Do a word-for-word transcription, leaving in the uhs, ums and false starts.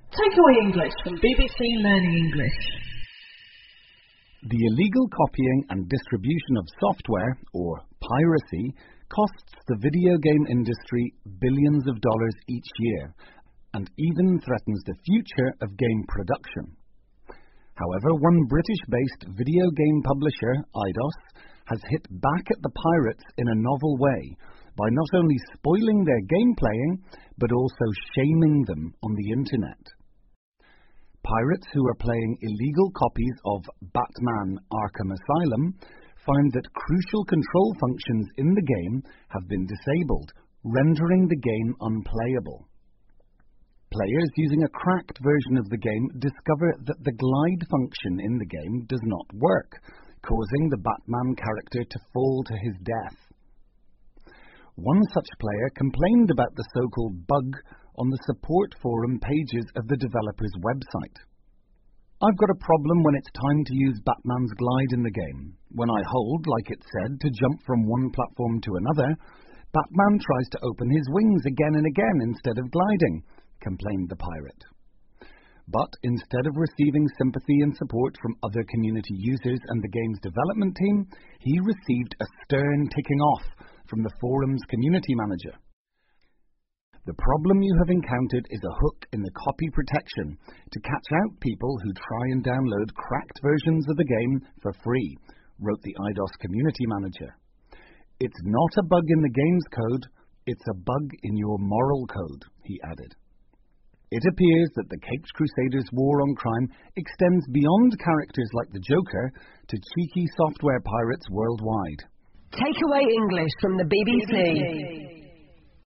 Takeaway English from B B C Learning English. The illegal copying and distribution of software, or piracy, costs the video game industry billions of dollars each year, and even threatens the future of game production. However, one British-based video game publisher, Eidos, has hit back at the pirates in a novel way by not only spoiling their game playing, but also shaming them on the internet. Pirates who are playing illegal copies of Batman Arkham Asylum find that crucial control functions in the game have been disabled, rendering the game unplayable. Players using a cracked version of the game discover that the glide function in the game does not work, causing the Batman character to fall to his death. One such player complained about the so-called bug on the support forum pages of the developer's website. "I've got a problem when it's time to use Batman's glide in the game. When I hold, like it said, to jump from one platform to another, Batman tries to open his wings again and again instead of gliding," complained the pirate. But instead of receiving sympathy and support from other community users and the game's development team, he received a stern ticking off from the forum's community manager. "The problem you have encountered is a hook in the copy protection to catch out people who try and download cracked versions of the game for free," wrote the Eidos community manager. "It's not a bug in the game's code, it's a bug in your moral code," he added. It appears that the Caped Crusaders' war on crime extends beyond characters like the Joker to cheeky software pirates worldwide. Takeaway English from the B B C.